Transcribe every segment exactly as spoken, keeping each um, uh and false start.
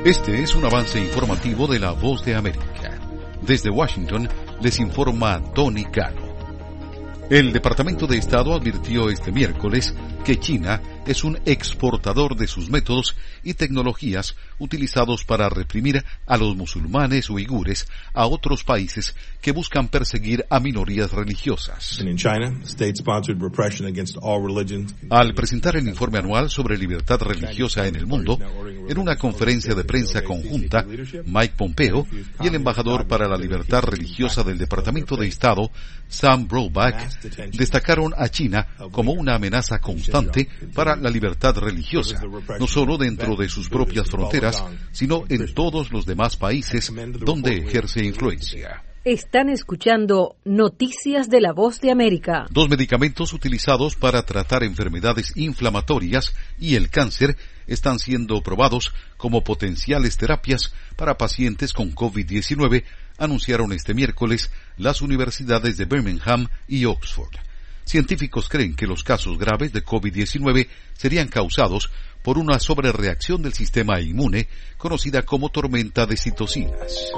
Este es un avance informativo de La Voz de América. Desde Washington les informa Tony Cano. El Departamento de Estado advirtió este miércoles que China es un exportador de sus métodos y tecnologías utilizados para reprimir a los musulmanes uigures a otros países que buscan perseguir a minorías religiosas. Al presentar el informe anual sobre libertad religiosa en el mundo, en una conferencia de prensa conjunta, Mike Pompeo y el embajador para la libertad religiosa del Departamento de Estado, Sam Brownback, destacaron a China como una amenaza constante para la libertad religiosa, no solo dentro de sus propias fronteras, sino en todos los demás países donde ejerce influencia. Están escuchando Noticias de La Voz de América. Dos medicamentos utilizados para tratar enfermedades inflamatorias y el cáncer están siendo probados como potenciales terapias para pacientes con COVID diecinueve, anunciaron este miércoles las universidades de Birmingham y Oxford. Científicos creen que los casos graves de COVID diecinueve serían causados por una sobrereacción del sistema inmune, conocida como tormenta de citocinas.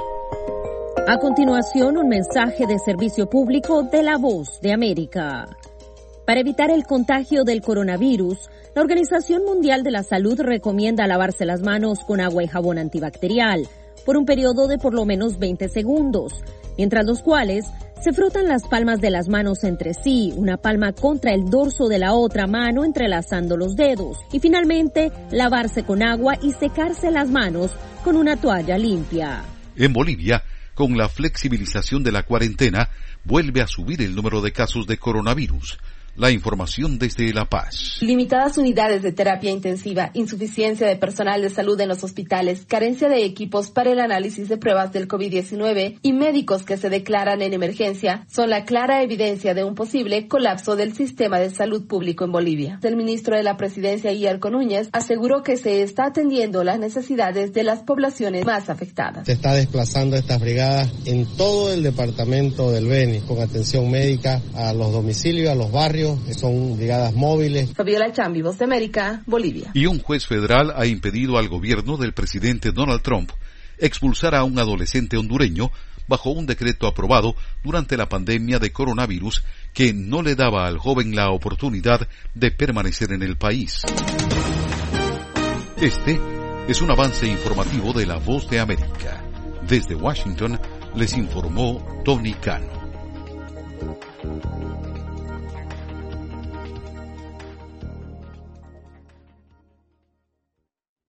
A continuación, un mensaje de servicio público de La Voz de América. Para evitar el contagio del coronavirus, la Organización Mundial de la Salud recomienda lavarse las manos con agua y jabón antibacterial por un periodo de por lo menos veinte segundos, mientras los cuales se frotan las palmas de las manos entre sí, una palma contra el dorso de la otra mano entrelazando los dedos, y finalmente lavarse con agua y secarse las manos con una toalla limpia. En Bolivia, con la flexibilización de la cuarentena, vuelve a subir el número de casos de coronavirus. La información desde La Paz. Limitadas unidades de terapia intensiva, insuficiencia de personal de salud en los hospitales, carencia de equipos para el análisis de pruebas del COVID diecinueve y médicos que se declaran en emergencia son la clara evidencia de un posible colapso del sistema de salud público en Bolivia. El ministro de la Presidencia, Yerko Núñez, aseguró que se está atendiendo las necesidades de las poblaciones más afectadas. Se está desplazando estas brigadas en todo el departamento del Beni, con atención médica a los domicilios, a los barrios. Son brigadas móviles. Fabiola Chambi, Voz de América, Bolivia. Y un juez federal ha impedido al gobierno del presidente Donald Trump expulsar a un adolescente hondureño bajo un decreto aprobado durante la pandemia de coronavirus que no le daba al joven la oportunidad de permanecer en el país. Este es un avance informativo de La Voz de América. Desde Washington les informó Tony Cano.